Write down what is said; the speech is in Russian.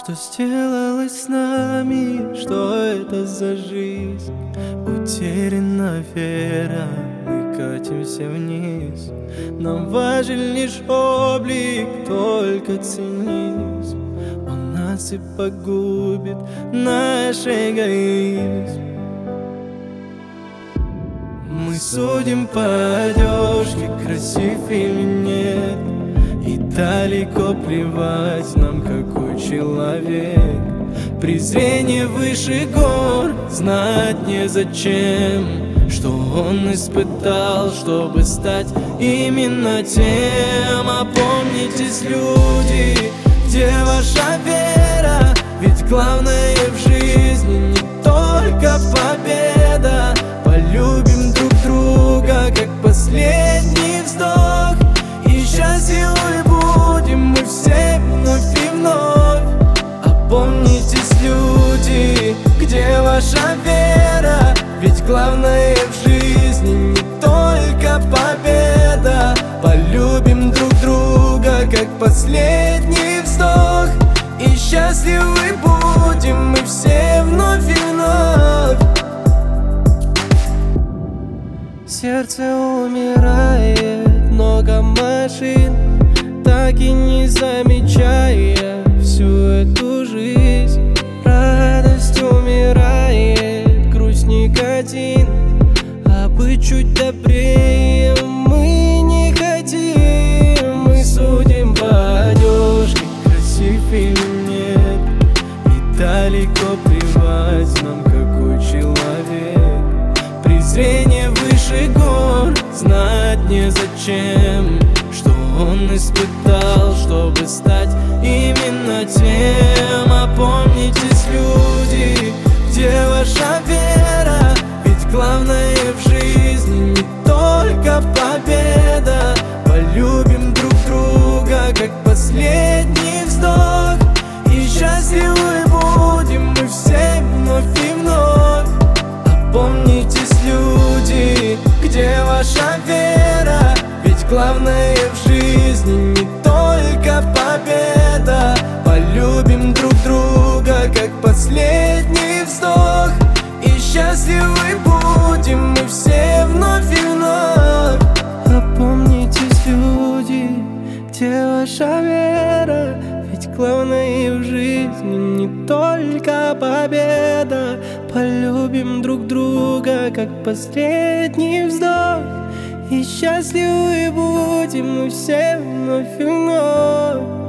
Что сделалось с нами, что это за жизнь? Утеряна вера, мы катимся вниз. Нам важен лишь облик, только цинизм. Он нас и погубит, наш эгоизм. Мы судим по одежке, красив или нет, и далеко плевать нам, какой человек. Презрение выше гор, знать незачем, что он испытал, чтобы стать именно тем. Опомнитесь, люди, где ваша вера? Ведь главное в жизни не только победа. Полюбим друг друга, как последний вздох, и счастливы будем мы все вновь и вновь. Опомнитесь, люди, где ваша вера? Ведь главное в жизни не только победа. Полюбим друг друга, как последний вздох, и счастливы будем мы все вновь и вновь. Сердце умирает, много машин, так и не замечая всю эту жизнь. Радость умирает, грусть никотин, а быть чуть добрее мы не хотим. Мы судим по одежке, красив или нет, и далеко плевать нам, какой человек. Презрение выше гор, знать незачем, что он испытал, чтобы стать именно тем. Опомнитесь, люди, где ваша вера? Ведь главное в жизни не только победа. Полюбим друг друга, как последний вздох, и счастливы будем мы все вновь и вновь. Опомнитесь, люди, где ваша вера? Ведь главное в жизни не только победа. Полюбим друг друга, как последний вздох, и счастливы будем мы все вновь и вновь. Опомнитесь, люди, где ваша вера? Ведь главное в жизни не только победа. Полюбим друг друга, как последний вздох, и счастливы будем мы все вновь и вновь.